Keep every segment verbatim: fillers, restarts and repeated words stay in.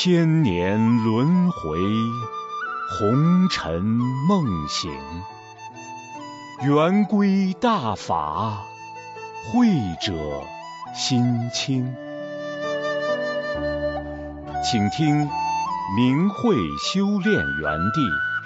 千年轮回，红尘梦醒。圆规大法，慧者心清。请听明慧修炼园地。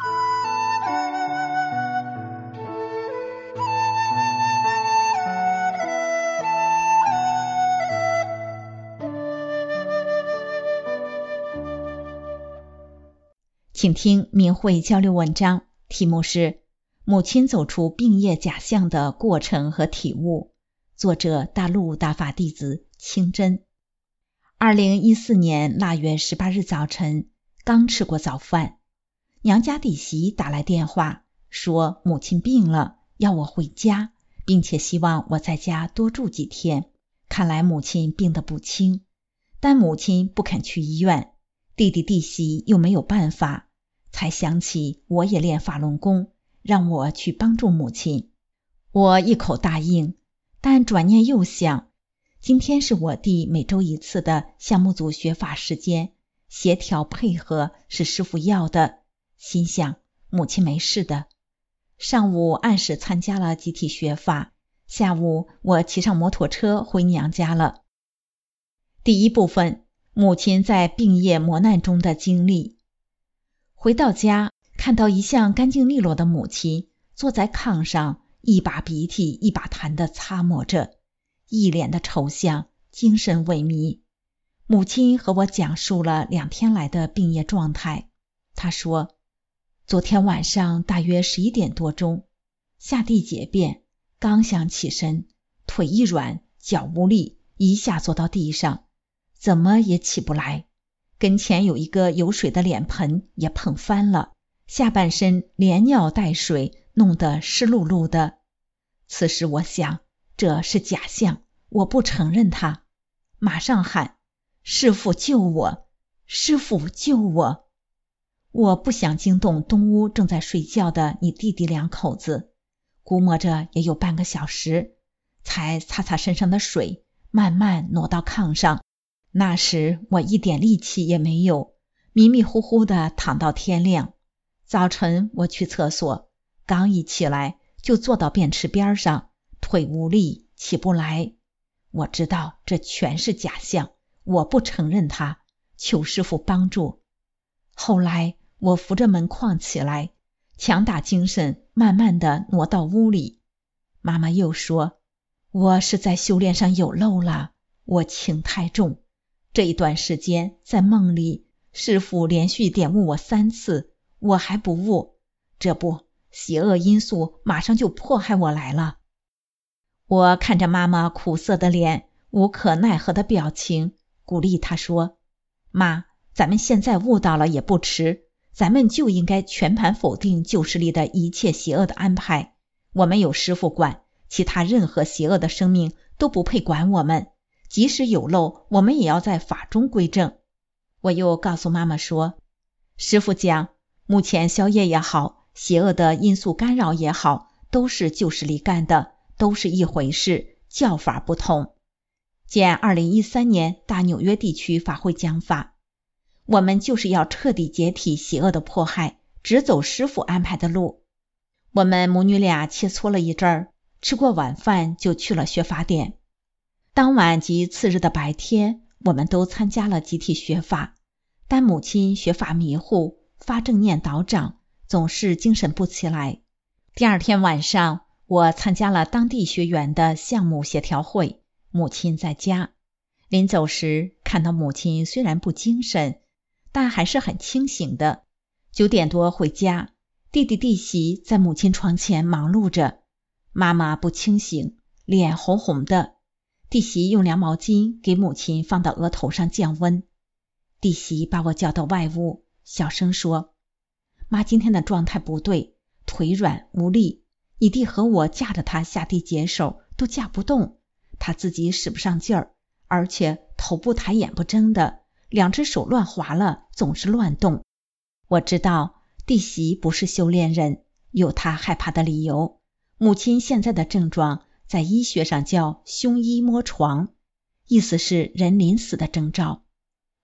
请听明慧交流文章，题目是母亲走出病业假象的过程和体悟，作者大陆大法弟子清真。二零一四年腊月十八日早晨，刚吃过早饭，娘家弟媳打来电话，说母亲病了，要我回家，并且希望我在家多住几天。看来母亲病得不轻，但母亲不肯去医院，弟弟弟媳又没有办法，才想起我也练法轮功，让我去帮助母亲。我一口答应，但转念又想，今天是我弟每周一次的项目组学法时间，协调配合是师父要的，心想母亲没事的。上午按时参加了集体学法，下午我骑上摩托车回娘家了。第一部分，母亲在病业磨难中的经历。回到家，看到一向干净利落的母亲坐在炕上，一把鼻涕一把痰地擦抹着，一脸的愁相，精神萎靡。母亲和我讲述了两天来的病业状态。她说，昨天晚上大约十一点多钟，下地解便，刚想起身，腿一软，脚无力，一下坐到地上，怎么也起不来。跟前有一个有水的脸盆也碰翻了，下半身连尿带水，弄得湿漉漉的。此时我想，这是假象，我不承认它，马上喊，师父救我，师父救我。我不想惊动东屋正在睡觉的你弟弟两口子，估摸着也有半个小时，才擦擦身上的水，慢慢挪到炕上。那时我一点力气也没有，迷迷糊糊地躺到天亮。早晨我去厕所，刚一起来就坐到便池边上，腿无力，起不来。我知道这全是假象，我不承认它，求师父帮助。后来我扶着门框起来，强打精神，慢慢地挪到屋里。妈妈又说，我是在修炼上有漏了，我情太重。这一段时间在梦里，师父连续点悟我三次，我还不悟，这不，邪恶因素马上就迫害我来了。我看着妈妈苦涩的脸，无可奈何的表情，鼓励她说，妈，咱们现在悟到了也不迟，咱们就应该全盘否定旧势力的一切邪恶的安排，我们有师父管，其他任何邪恶的生命都不配管我们，即使有漏，我们也要在法中归正。我又告诉妈妈说，师父讲，目前宵夜也好，邪恶的因素干扰也好，都是旧势力干的，都是一回事，教法不同。见二零一三年大纽约地区法会讲法，我们就是要彻底解体邪恶的迫害，只走师父安排的路。我们母女俩切磋了一阵儿，吃过晚饭就去了学法点。当晚及次日的白天，我们都参加了集体学法，但母亲学法迷糊，发正念倒掌，总是精神不起来。第二天晚上，我参加了当地学员的项目协调会，母亲在家。临走时，看到母亲虽然不精神，但还是很清醒的。九点多回家，弟弟弟媳在母亲床前忙碌着，妈妈不清醒，脸红红的。弟媳用凉毛巾给母亲放到额头上降温。弟媳把我叫到外屋，小声说，妈今天的状态不对，腿软无力，你弟和我架着他下地解手都架不动，他自己使不上劲儿，而且头不抬眼不睁的，两只手乱滑了，总是乱动。我知道弟媳不是修炼人，有她害怕的理由。母亲现在的症状在医学上叫胸医摸床，意思是人临死的征兆。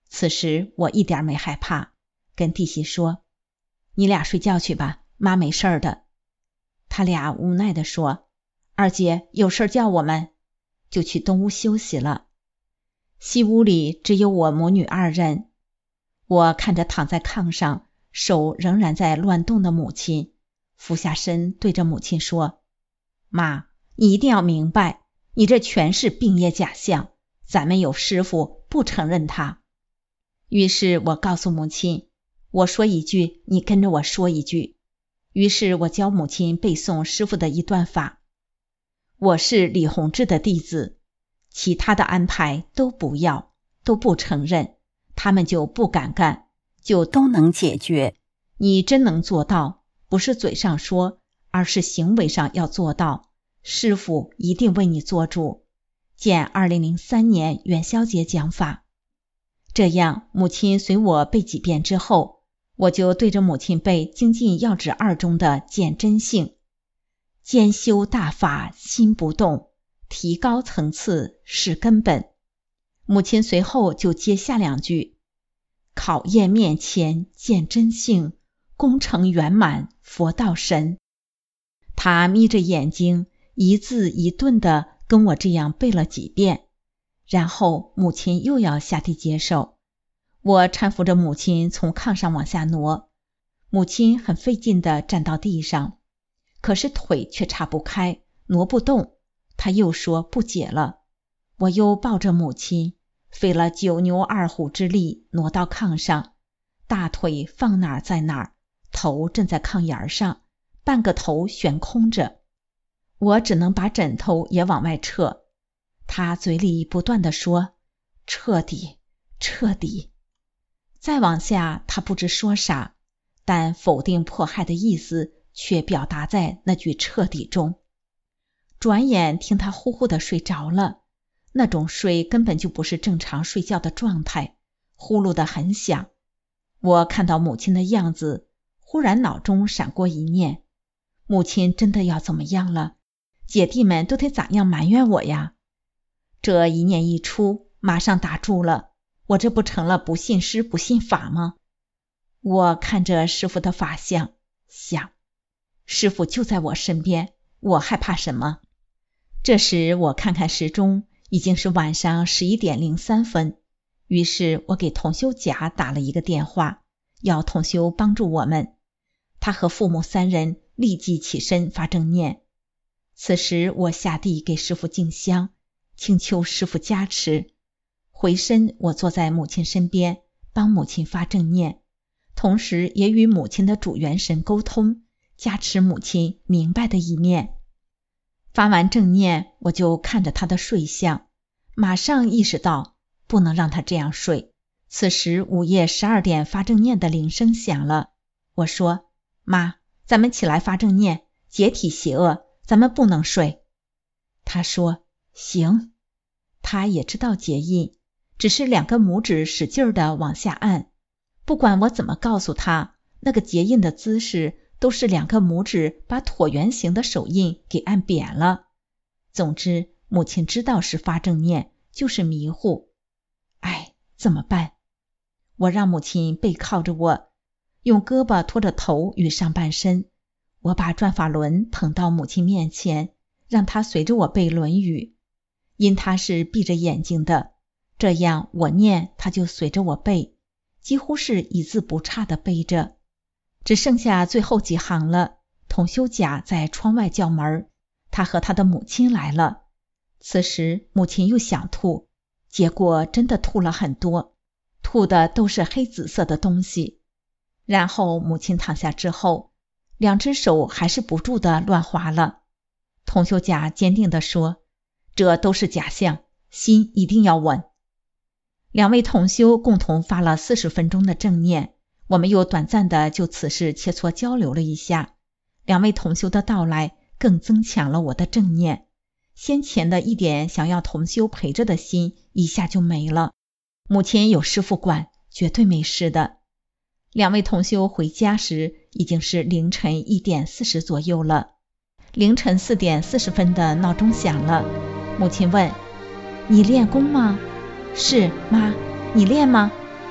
此时我一点没害怕，跟弟媳说，你俩睡觉去吧，妈没事的。他俩无奈地说，二姐有事叫我们，就去东屋休息了。西屋里只有我母女二人，我看着躺在炕上手仍然在乱动的母亲，俯下身对着母亲说，妈，你一定要明白，你这全是病业假象，咱们有师傅不承认他。于是我告诉母亲，我说一句你跟着我说一句。于是我教母亲背诵师傅的一段法，我是李洪志的弟子，其他的安排都不要，都不承认，他们就不敢干，就都能解决。你真能做到，不是嘴上说，而是行为上要做到，师傅一定为你做主。见二零零三年元宵节讲法。这样母亲随我背几遍之后，我就对着母亲背精进要旨二中的见真性，兼修大法心不动，提高层次是根本。母亲随后就接下两句，考验面前见真性，功成圆满佛道神。她眯着眼睛一字一顿的跟我这样背了几遍，然后母亲又要下地接受。我搀扶着母亲从炕上往下挪，母亲很费劲地站到地上，可是腿却岔不开，挪不动。她又说不解了，我又抱着母亲，费了九牛二虎之力挪到炕上，大腿放哪儿在哪儿，头枕在炕沿上，半个头悬空着，我只能把枕头也往外撤。她嘴里不断地说，彻底，彻底。再往下他不知说啥，但否定迫害的意思却表达在那句彻底中。转眼听他呼呼的睡着了，那种睡根本就不是正常睡觉的状态，呼噜得很响。我看到母亲的样子，忽然脑中闪过一念，母亲真的要怎么样了？姐弟们都得咋样埋怨我呀？这一念一出，马上打住了，我这不成了不信师不信法吗？我看着师父的法相，想，师父就在我身边，我害怕什么？这时我看看时钟，已经是晚上十一点零三分，于是我给同修甲打了一个电话，要同修帮助我们。他和父母三人立即起身发正念。此时我下地给师父敬香，请求师父加持。回身我坐在母亲身边，帮母亲发正念，同时也与母亲的主元神沟通，加持母亲明白的一面。发完正念，我就看着他的睡相，马上意识到不能让他这样睡。此时午夜十二点发正念的铃声响了，我说，妈，咱们起来发正念，解体邪恶，咱们不能睡。他说，行。他也知道结印，只是两个拇指使劲的往下按，不管我怎么告诉他，那个结印的姿势都是两个拇指把椭圆形的手印给按扁了。总之母亲知道是发正念，就是迷糊。哎，怎么办？我让母亲背靠着我，用胳膊托着头与上半身，我把转法轮捧到母亲面前，让她随着我背论语。因她是闭着眼睛的，这样我念她就随着我背，几乎是一字不差的背着。只剩下最后几行了，同修甲在窗外叫门，他和他的母亲来了。此时母亲又想吐，结果真的吐了很多，吐的都是黑紫色的东西。然后母亲躺下之后，两只手还是不住的乱划了。同修甲坚定地说，这都是假象，心一定要稳。两位同修共同发了四十分钟的正念，我们又短暂的就此事切磋交流了一下。两位同修的到来更增强了我的正念，先前的一点想要同修陪着的心一下就没了。母亲有师父管，绝对没事的。两位同修回家时已经是凌晨一点四十左右了。凌晨四点四十分的闹钟响了，母亲问，你练功吗？是，妈，你练吗？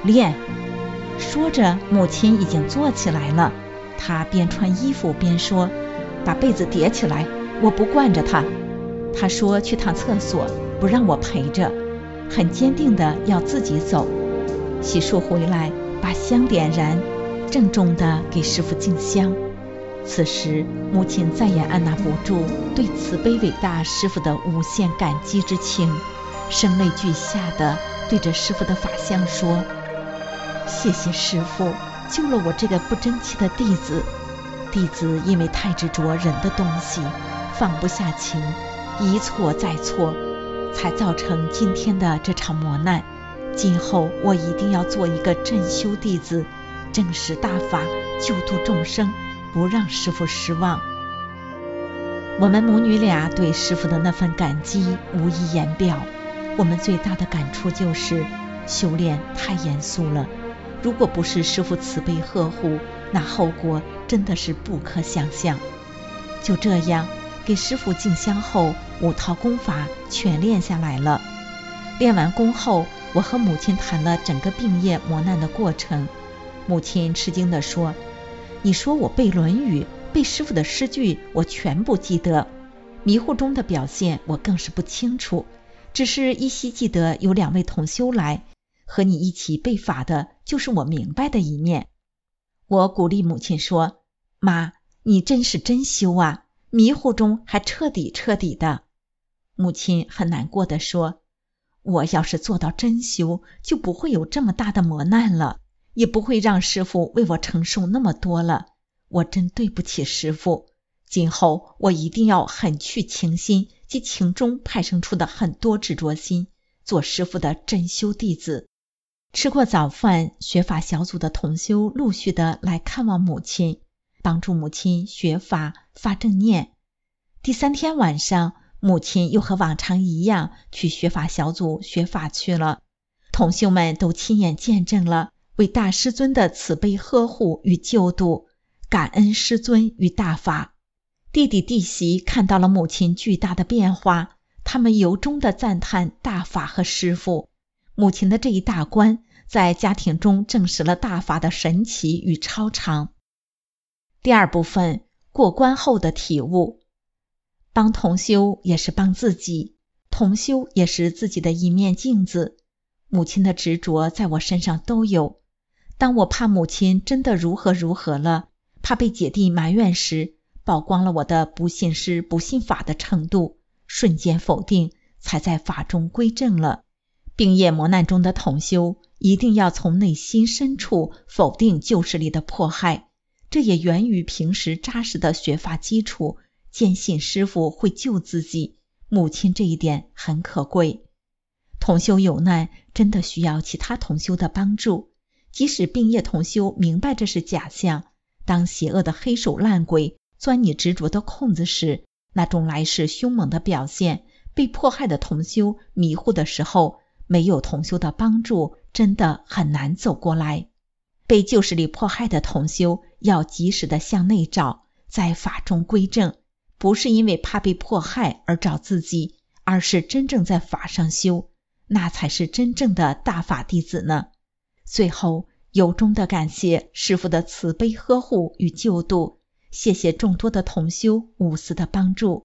练。说着，母亲已经坐起来了，她边穿衣服边说，把被子叠起来，我不惯着她。她说去趟厕所，不让我陪着，很坚定的要自己走。洗漱回来，把香点燃，郑重的给师父敬香。此时母亲再也按捺不住对慈悲伟大师父的无限感激之情，声泪俱下的对着师父的法相说，谢谢师父救了我这个不争气的弟子。弟子因为太执着人的东西，放不下情，一错再错，才造成今天的这场磨难。今后我一定要做一个真修弟子，正实大法，救度众生，不让师父失望。我们母女俩对师父的那份感激无以言表。我们最大的感触就是修炼太严肃了，如果不是师父慈悲呵护，那后果真的是不可想象。就这样给师父敬香后，五套功法全练下来了。练完功后，我和母亲谈了整个病业磨难的过程。母亲吃惊地说，你说我背论语，背师父的诗句我全不记得，迷糊中的表现我更是不清楚，只是依稀记得有两位同修来和你一起背法的，就是我明白的一面。我鼓励母亲说，妈，你真是真修啊，迷糊中还彻底彻底的。母亲很难过地说，我要是做到真修，就不会有这么大的磨难了，也不会让师父为我承受那么多了。我真对不起师父，今后我一定要狠去情心及情中派生出的很多执着心，做师父的真修弟子。吃过早饭，学法小组的同修陆续的来看望母亲，帮助母亲学法发正念。第三天晚上，母亲又和往常一样去学法小组学法去了。同修们都亲眼见证了伟大师尊的慈悲呵护与救度，感恩师尊与大法。弟弟弟媳看到了母亲巨大的变化，他们由衷的赞叹大法和师父。母亲的这一大关在家庭中证实了大法的神奇与超常。第二部分，过关后的体悟。帮同修也是帮自己，同修也是自己的一面镜子。母亲的执着在我身上都有。当我怕母亲真的如何如何了，怕被姐弟埋怨时，曝光了我的不信师不信法的程度，瞬间否定，才在法中归正了。病业磨难中的同修一定要从内心深处否定旧势力的迫害，这也源于平时扎实的学法基础，坚信师父会救自己，母亲这一点很可贵。同修有难，真的需要其他同修的帮助，即使病业同修明白这是假象，当邪恶的黑手烂鬼钻你执着的空子时，那种来势凶猛的表现，被迫害的同修迷糊的时候，没有同修的帮助，真的很难走过来。被旧势力迫害的同修要及时的向内找，在法中归正，不是因为怕被迫害而找自己，而是真正在法上修，那才是真正的大法弟子呢。最后由衷的感谢师父的慈悲呵护与救度，谢谢众多的同修无私的帮助。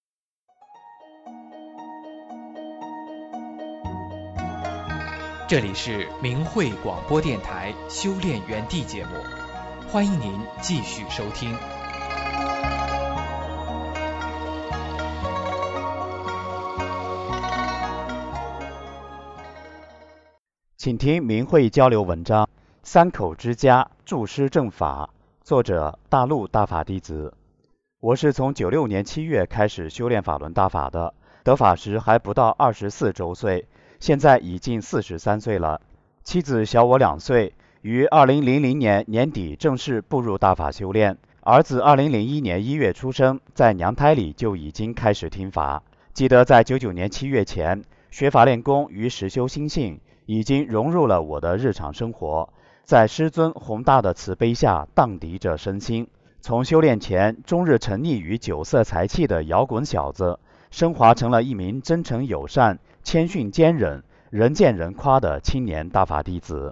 这里是明慧广播电台修炼园地节目，欢迎您继续收听。 请听明慧交流文章《三口之家助师正法》，作者大陆大法弟子。我是从九六年七月开始修炼法轮大法的，得法时还不到二十四周岁，现在已近四十三岁了。妻子小我两岁，于二零零零年年底正式步入大法修炼。儿子二零零一年一月出生，在娘胎里就已经开始听法。记得在九九年七月前，学法练功与实修心性已经融入了我的日常生活，在师尊宏大的慈悲下荡涤着身心。从修炼前终日沉溺于酒色财气的摇滚小子，升华成了一名真诚友善、谦逊坚忍、人见人夸的青年大法弟子。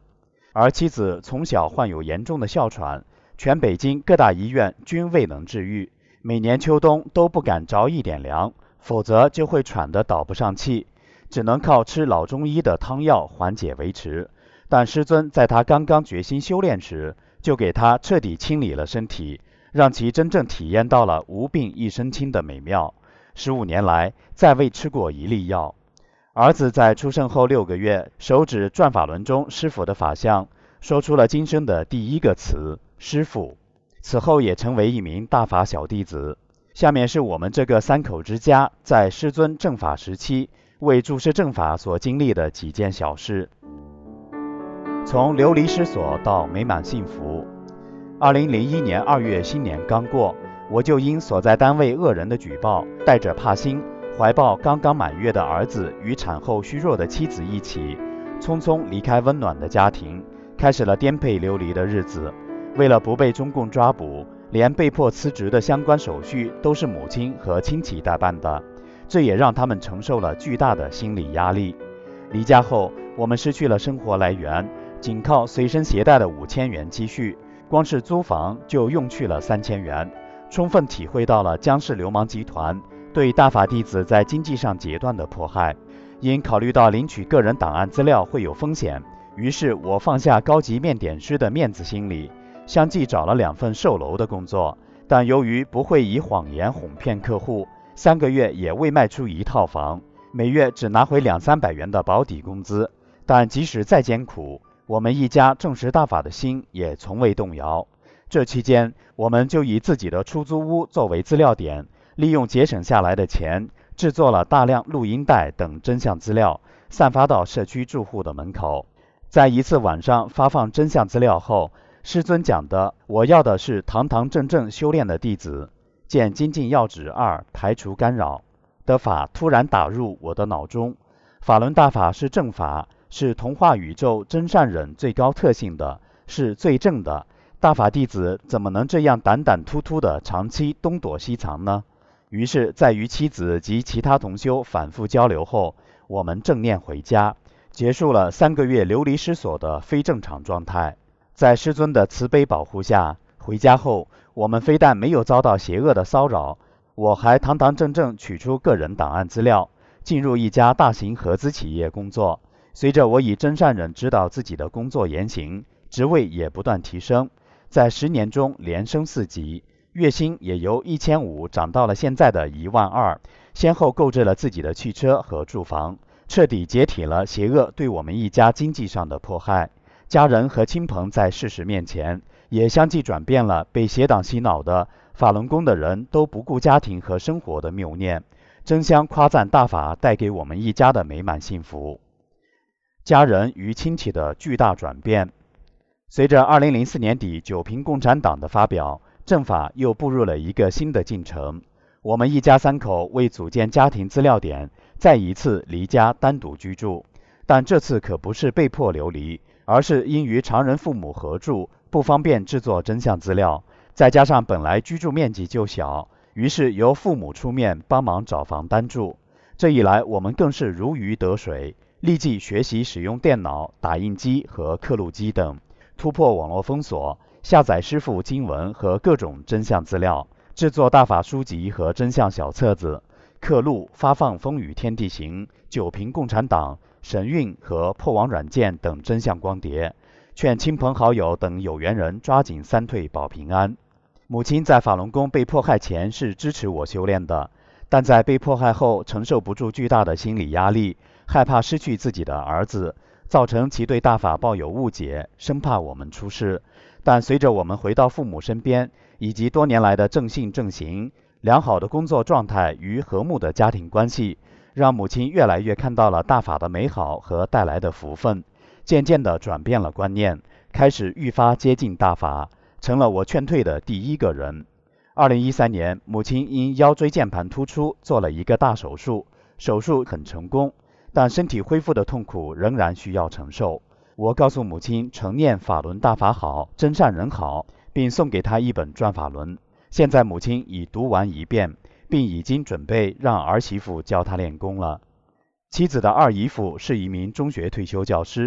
而妻子从小患有严重的哮喘，全北京各大医院均未能治愈，每年秋冬都不敢着一点凉，否则就会喘得倒不上气，只能靠吃老中医的汤药缓解维持。但师尊在他刚刚决心修炼时，就给他彻底清理了身体，让其真正体验到了无病一身轻的美妙。十五年来再未吃过一粒药。儿子在出生后六个月，手指转法轮中师傅的法相，说出了今生的第一个词师傅，此后也成为一名大法小弟子。下面是我们这个三口之家在师尊正法时期为注释正法所经历的几件小事。从流离失所到美满幸福。二零零一年二月新年刚过，我就因所在单位恶人的举报，带着怕心，怀抱刚刚满月的儿子与产后虚弱的妻子一起，匆匆离开温暖的家庭，开始了颠沛流离的日子。为了不被中共抓捕，连被迫辞职的相关手续都是母亲和亲戚代办的，这也让他们承受了巨大的心理压力。离家后，我们失去了生活来源，仅靠随身携带的五千元积蓄，光是租房就用去了三千元，充分体会到了江氏流氓集团对大法弟子在经济上截断的迫害。因考虑到领取个人档案资料会有风险，于是我放下高级面点师的面子心理，相继找了两份售楼的工作，但由于不会以谎言哄骗客户，三个月也未卖出一套房，每月只拿回两三百元的保底工资。但即使再艰苦，我们一家正实大法的心也从未动摇。这期间，我们就以自己的出租屋作为资料点，利用节省下来的钱，制作了大量录音带等真相资料，散发到社区住户的门口。在一次晚上发放真相资料后，师尊讲的我要的是堂堂正正修炼的弟子，见精进要旨二排除干扰的法突然打入我的脑中。法轮大法是正法，是同化宇宙真善忍最高特性的，是最正的。大法弟子怎么能这样胆胆突突的长期东躲西藏呢？于是在与妻子及其他同修反复交流后，我们正念回家，结束了三个月流离失所的非正常状态。在师尊的慈悲保护下，回家后我们非但没有遭到邪恶的骚扰，我还堂堂正正取出个人档案资料，进入一家大型合资企业工作。随着我以真善忍指导自己的工作言行，职位也不断提升，在十年中连升四级，月薪也由一千五涨到了现在的一万二，先后购置了自己的汽车和住房，彻底解体了邪恶对我们一家经济上的迫害。家人和亲朋在事实面前也相继转变了被邪党洗脑的法轮功的人都不顾家庭和生活的谬念，争相夸赞大法带给我们一家的美满幸福。家人与亲戚的巨大转变。随着二零零四年底九平共产党的发表，正法又步入了一个新的进程。我们一家三口为组建家庭资料点，再一次离家单独居住，但这次可不是被迫流离，而是因与常人父母合住，不方便制作真相资料，再加上本来居住面积就小，于是由父母出面帮忙找房单住。这一来，我们更是如鱼得水，立即学习使用电脑、打印机和刻录机等，突破网络封锁，下载师父经文和各种真相资料，制作大法书籍和真相小册子，刻录发放《风雨天地行》、九平共产党、神韵和破网软件等真相光碟，劝亲朋好友等有缘人抓紧三退保平安。母亲在法轮功被迫害前是支持我修炼的，但在被迫害后承受不住巨大的心理压力，害怕失去自己的儿子，造成其对大法抱有误解，生怕我们出事。但随着我们回到父母身边，以及多年来的正信正行、良好的工作状态与和睦的家庭关系，让母亲越来越看到了大法的美好和带来的福分，渐渐地转变了观念，开始愈发接近大法，成了我劝退的第一个人。二零一三年，母亲因腰椎间盘突出做了一个大手术，手术很成功，但身体恢复的痛苦仍然需要承受。我告诉母亲常念法轮大法好，真善人好，并送给她一本转法轮。现在母亲已读完一遍，并已经准备让儿媳妇教她练功了。妻子的二姨夫是一名中学退休教师，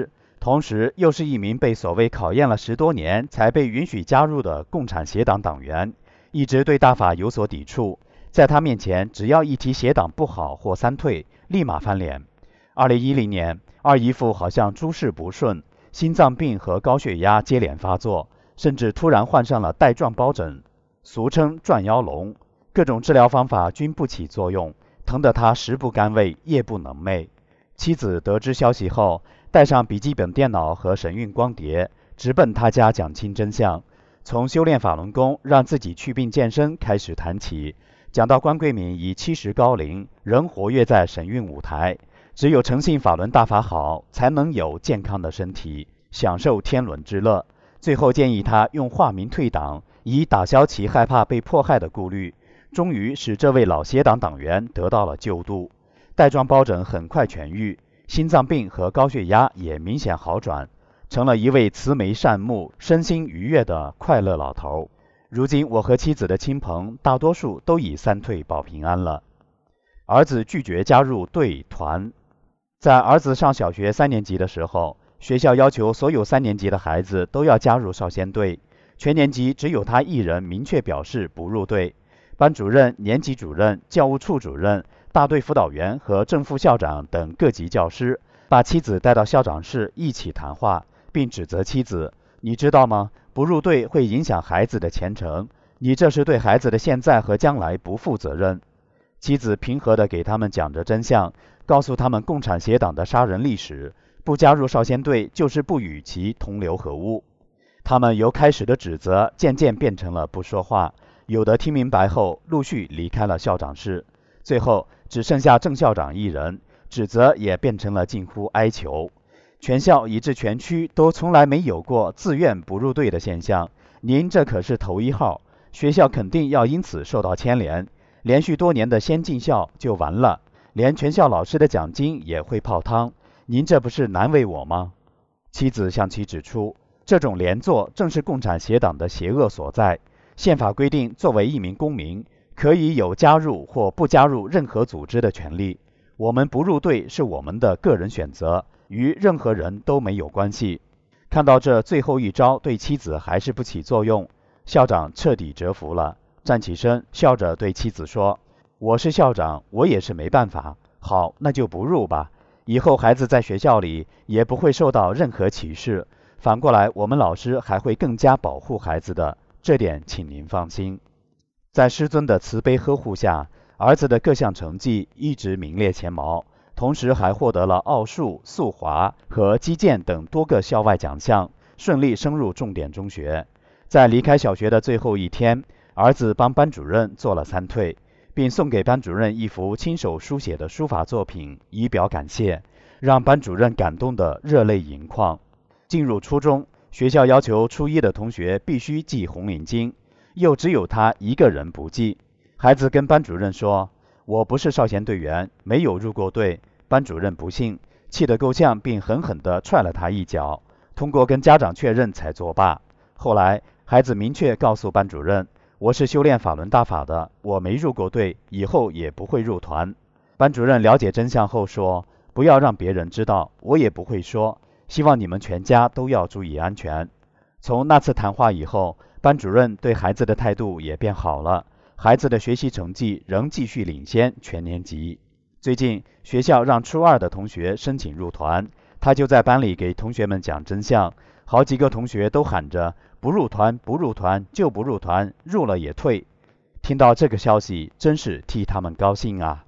同时又是一名被所谓考验了十多年才被允许加入的共产协党党员，一直对大法有所抵触。在他面前，只要一提协党不好或三退，立马翻脸。二零一零年，二姨父好像诸事不顺，心脏病和高血压接连发作，甚至突然患上了带状疱疹，俗称转腰龙。各种治疗方法均不起作用，疼得他食不甘味，夜不能寐。妻子得知消息后，带上笔记本电脑和神韵光碟，直奔他家讲清真相。从修炼法轮功让自己祛病健身开始谈起，讲到关桂敏已七十高龄，仍活跃在神韵舞台。只有诚信法轮大法好，才能有健康的身体，享受天伦之乐。最后建议他用化名退党，以打消其害怕被迫害的顾虑。终于使这位老协党党员得到了救度，带状疱疹很快痊愈，心脏病和高血压也明显好转，成了一位慈眉善目、身心愉悦的快乐老头。如今我和妻子的亲朋大多数都已三退保平安了。儿子拒绝加入队团。在儿子上小学三年级的时候，学校要求所有三年级的孩子都要加入少先队，全年级只有他一人明确表示不入队。班主任、年级主任、教务处主任、大队辅导员和正副校长等各级教师把妻子带到校长室一起谈话，并指责妻子：你知道吗？不入队会影响孩子的前程，你这是对孩子的现在和将来不负责任。妻子平和地给他们讲着真相，告诉他们共产协党的杀人历史，不加入少先队就是不与其同流合污。他们由开始的指责渐渐变成了不说话，有的听明白后陆续离开了校长室，最后只剩下郑校长一人，指责也变成了近乎哀求。全校以至全区都从来没有过自愿不入队的现象，您这可是头一号，学校肯定要因此受到牵连，连续多年的先进校就完了，连全校老师的奖金也会泡汤，您这不是难为我吗？妻子向其指出，这种连坐正是共产协党的邪恶所在。宪法规定，作为一名公民，可以有加入或不加入任何组织的权利。我们不入队是我们的个人选择，与任何人都没有关系。看到这最后一招对妻子还是不起作用，校长彻底折服了，站起身，笑着对妻子说：我是校长，我也是没办法。好，那就不入吧。以后孩子在学校里也不会受到任何歧视，反过来我们老师还会更加保护孩子的。这点请您放心。在师尊的慈悲呵护下，儿子的各项成绩一直名列前茅，同时还获得了奥数、速滑和击剑等多个校外奖项，顺利升入重点中学。在离开小学的最后一天，儿子帮班主任做了三退，并送给班主任一幅亲手书写的书法作品以表感谢，让班主任感动得热泪盈眶。进入初中，学校要求初一的同学必须记红领巾，又只有他一个人不记。孩子跟班主任说：我不是少先队员，没有入过队。班主任不信，气得够呛，并狠狠地踹了他一脚，通过跟家长确认才作罢。后来孩子明确告诉班主任：我是修炼法轮大法的，我没入过队，以后也不会入团。班主任了解真相后说：不要让别人知道，我也不会说，希望你们全家都要注意安全。从那次谈话以后，班主任对孩子的态度也变好了，孩子的学习成绩仍继续领先全年级。最近学校让初二的同学申请入团，他就在班里给同学们讲真相，好几个同学都喊着不入团不入团就不入团，入了也退。听到这个消息，真是替他们高兴啊。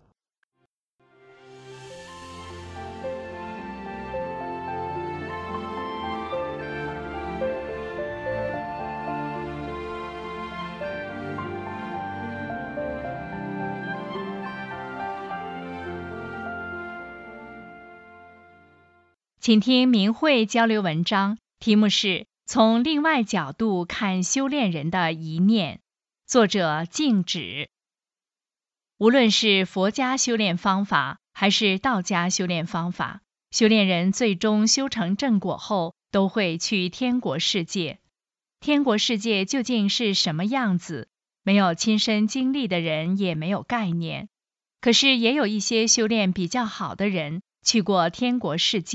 请听明慧交流文章，题目是从另外角度看修炼人的一念，作者静止。无论是佛家修炼方法还是道家修炼方法，修炼人最终修成正果后都会去天国世界。天国世界究竟是什么样子，没有亲身经历的人也没有概念。可是也有一些修炼比较好的人去过天国世界，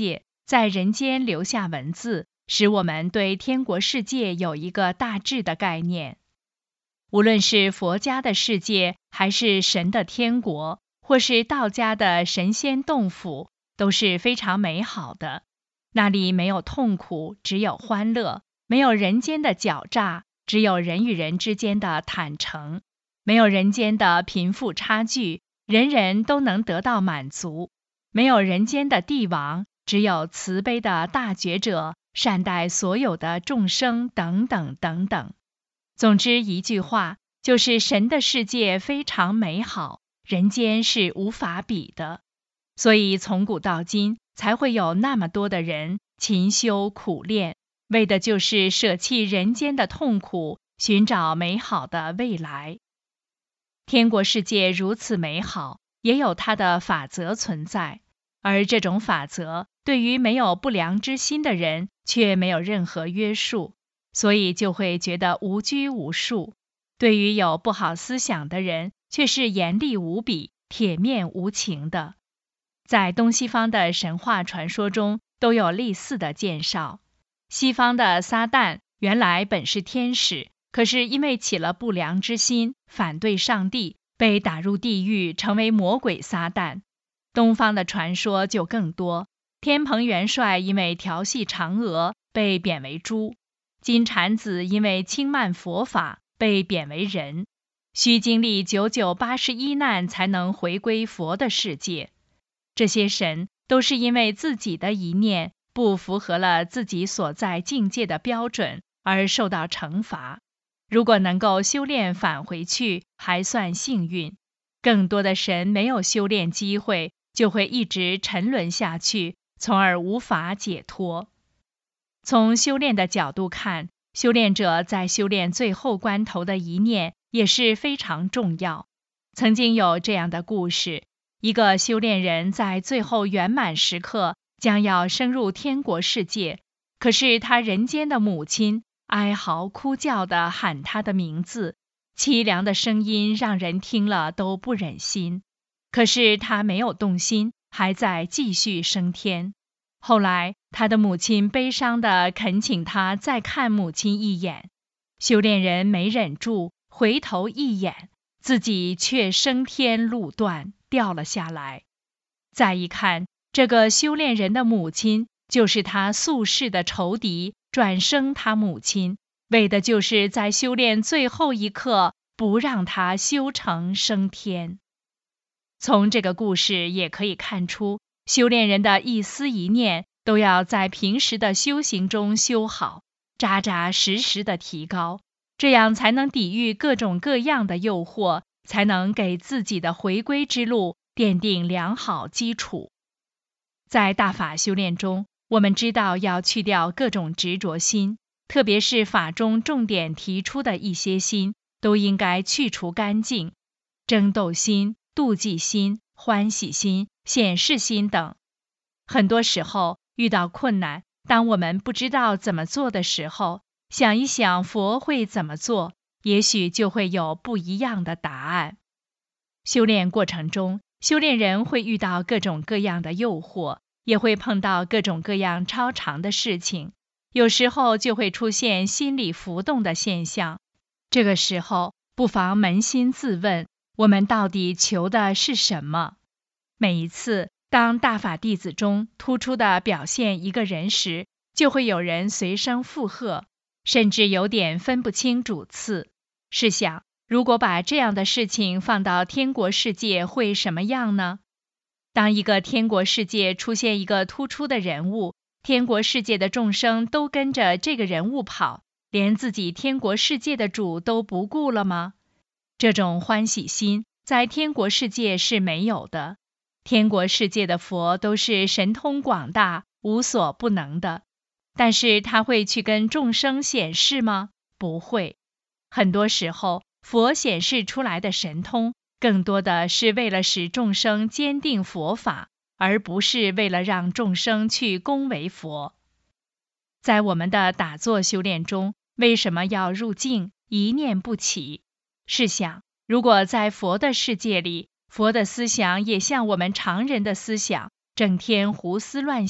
在人间留下文字，使我们对天国世界有一个大致的概念。无论是佛家的世界，还是神的天国，或是道家的神仙洞府，都是非常美好的。那里没有痛苦，只有欢乐；没有人间的狡诈，只有人与人之间的坦诚；没有人间的贫富差距，人人都能得到满足；没有人间的帝王，只有慈悲的大觉者，善待所有的众生，等等等等。总之一句话，就是神的世界非常美好，人间是无法比的。所以从古到今，才会有那么多的人勤修苦练，为的就是舍弃人间的痛苦，寻找美好的未来。天国世界如此美好，也有它的法则存在，而这种法则对于没有不良之心的人却没有任何约束，所以就会觉得无拘无束；对于有不好思想的人，却是严厉无比、铁面无情的。在东西方的神话传说中都有类似的介绍。西方的撒旦原来本是天使，可是因为起了不良之心，反对上帝，被打入地狱，成为魔鬼撒旦。东方的传说就更多，天蓬元帅因为调戏嫦娥，被贬为猪；金蝉子因为轻慢佛法，被贬为人，需经历九九八十一难才能回归佛的世界。这些神都是因为自己的一念不符合了自己所在境界的标准而受到惩罚。如果能够修炼返回去，还算幸运；更多的神没有修炼机会，就会一直沉沦下去，从而无法解脱。从修炼的角度看，修炼者在修炼最后关头的一念也是非常重要。曾经有这样的故事，一个修炼人在最后圆满时刻将要升入天国世界，可是他人间的母亲哀嚎哭叫地喊他的名字，凄凉的声音让人听了都不忍心。可是他没有动心，还在继续升天。后来他的母亲悲伤地恳请他再看母亲一眼，修炼人没忍住，回头一眼，自己却升天路断掉了下来。再一看，这个修炼人的母亲就是他宿世的仇敌，转生他母亲，为的就是在修炼最后一刻不让他修成升天。从这个故事也可以看出，修炼人的一思一念都要在平时的修行中修好，扎扎实实的提高，这样才能抵御各种各样的诱惑，才能给自己的回归之路奠定良好基础。在大法修炼中，我们知道要去掉各种执着心，特别是法中重点提出的一些心，都应该去除干净，争斗心、妒忌心、欢喜心、显示心等。很多时候遇到困难，当我们不知道怎么做的时候，想一想佛会怎么做，也许就会有不一样的答案。修炼过程中，修炼人会遇到各种各样的诱惑，也会碰到各种各样超常的事情，有时候就会出现心理浮动的现象。这个时候不妨扪心自问，我们到底求的是什么？每一次当大法弟子中突出的表现一个人时，就会有人随声附和，甚至有点分不清主次。试想，如果把这样的事情放到天国世界会什么样呢？当一个天国世界出现一个突出的人物，天国世界的众生都跟着这个人物跑，连自己天国世界的主都不顾了吗？这种欢喜心在天国世界是没有的。天国世界的佛都是神通广大，无所不能的，但是他会去跟众生显示吗？不会。很多时候佛显示出来的神通，更多的是为了使众生坚定佛法，而不是为了让众生去恭维佛。在我们的打坐修炼中，为什么要入静，一念不起？试想，如果在佛的世界里，佛的思想也像我们常人的思想，整天胡思乱想，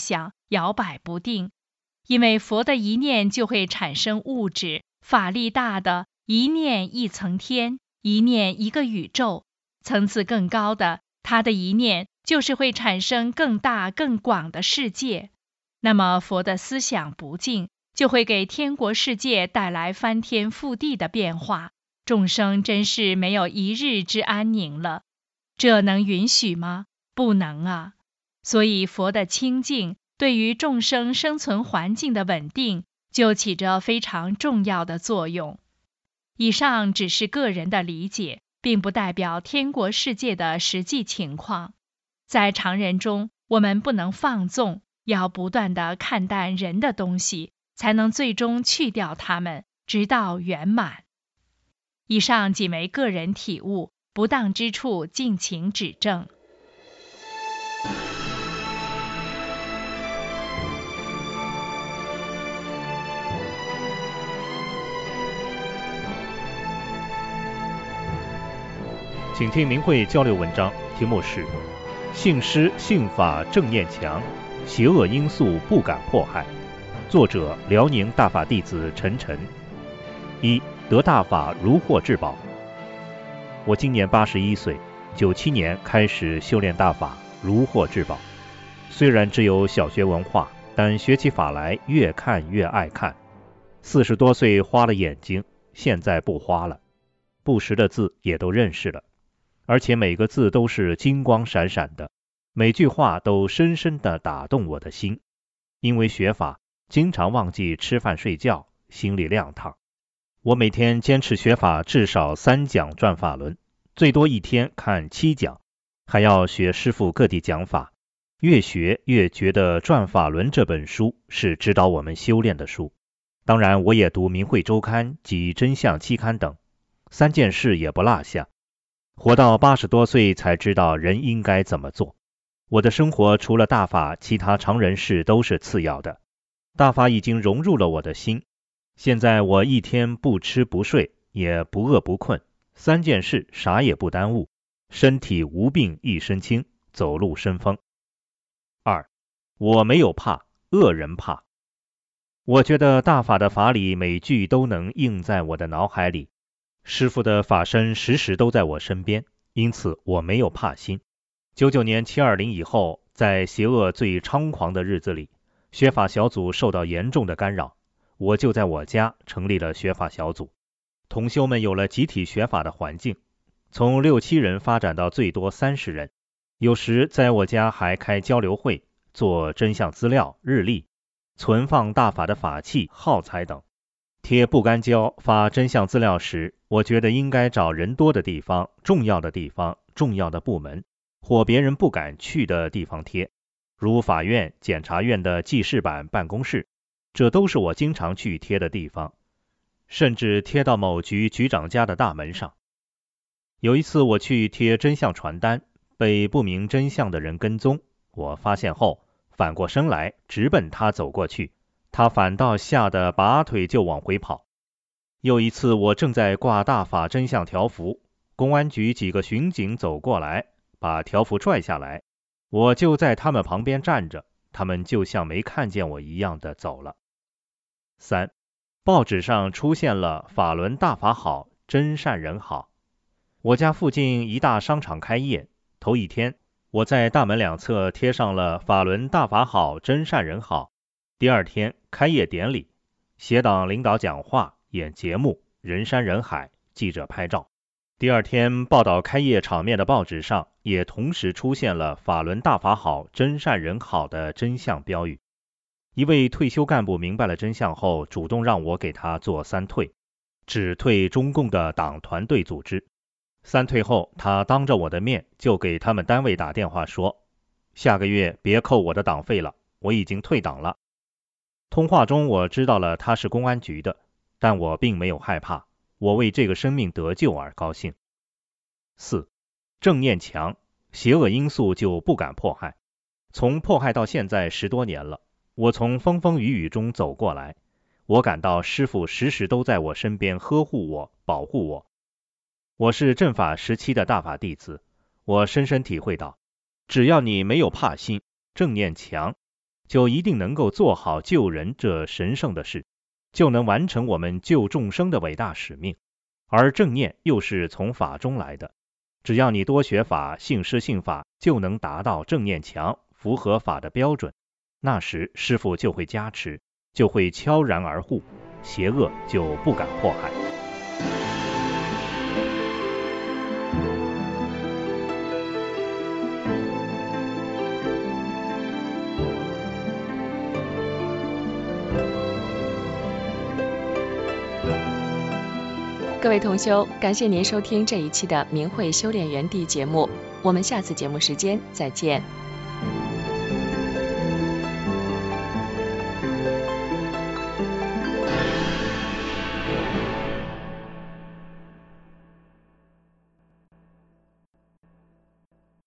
摇摆不定，因为佛的一念就会产生物质，法力大的一念一层天，一念一个宇宙，层次更高的，他的一念就是会产生更大更广的世界。那么佛的思想不净，就会给天国世界带来翻天覆地的变化，众生真是没有一日之安宁了。这能允许吗？不能啊。所以佛的清净对于众生生存环境的稳定就起着非常重要的作用。以上只是个人的理解，并不代表天国世界的实际情况。在常人中，我们不能放纵，要不断地看淡人的东西，才能最终去掉它们，直到圆满。以上仅为个人体悟，不当之处敬请指正。 请听明慧交流文章，题目是信师信法正念强，邪恶因素不敢迫害。作者辽宁大法弟子陈晨。一、得大法如获至宝。我今年八十一岁，九七年开始修炼大法，如获至宝。虽然只有小学文化，但学起法来越看越爱看。四十多岁花了眼睛，现在不花了，不识的字也都认识了。而且每个字都是金光闪闪的，每句话都深深地打动我的心。因为学法，经常忘记吃饭睡觉，心里亮堂。我每天坚持学法至少三讲转法轮，最多一天看七讲，还要学师父各地讲法。越学越觉得转法轮这本书是指导我们修炼的书。当然我也读明慧周刊及真相期刊等，三件事也不落下。活到八十多岁才知道人应该怎么做。我的生活除了大法，其他常人事都是次要的。大法已经融入了我的心，现在我一天不吃不睡，也不饿不困，三件事啥也不耽误，身体无病一身轻，走路生风。二、我没有怕，恶人怕。我觉得大法的法理每句都能印在我的脑海里，师父的法身时时都在我身边，因此我没有怕心。九九年七二零以后，在邪恶最猖狂的日子里，学法小组受到严重的干扰，我就在我家成立了学法小组，同修们有了集体学法的环境，从六七人发展到最多三十人。有时在我家还开交流会，做真相资料、日历，存放大法的法器、耗材等。贴不干胶发真相资料时，我觉得应该找人多的地方、重要的地方、重要的部门或别人不敢去的地方贴，如法院、检察院的记事板、办公室，这都是我经常去贴的地方，甚至贴到某局局长家的大门上。有一次我去贴真相传单，被不明真相的人跟踪，我发现后反过身来直奔他走过去，他反倒吓得拔腿就往回跑。又一次我正在挂大法真相条幅，公安局几个巡警走过来，把条幅拽下来，我就在他们旁边站着，他们就像没看见我一样的走了。三、报纸上出现了法轮大法好，真善人好。我家附近一大商场开业，头一天我在大门两侧贴上了法轮大法好，真善人好。第二天开业典礼，协党领导讲话、演节目，人山人海，记者拍照。第二天报道开业场面的报纸上也同时出现了法轮大法好，真善人好的真相标语。一位退休干部明白了真相后，主动让我给他做三退，只退中共的党团队组织。三退后，他当着我的面就给他们单位打电话说，下个月别扣我的党费了，我已经退党了。通话中我知道了他是公安局的，但我并没有害怕，我为这个生命得救而高兴。四、正念强，邪恶因素就不敢迫害。从迫害到现在十多年了，我从风风雨雨中走过来，我感到师父时时都在我身边呵护我、保护我。我是正法时期的大法弟子，我深深体会到，只要你没有怕心，正念强， 就一定能够做好救人这神圣的事，就能完成我们救众生的伟大使命。而正念又是从法中来的，只要你多学法，信师信法，就能达到正念强，符合法的标准。那时师父就会加持，就会悄然而护，邪恶就不敢迫害。 各位同修，感谢您收听这一期的明慧修炼园地节目，我们下次节目时间再见。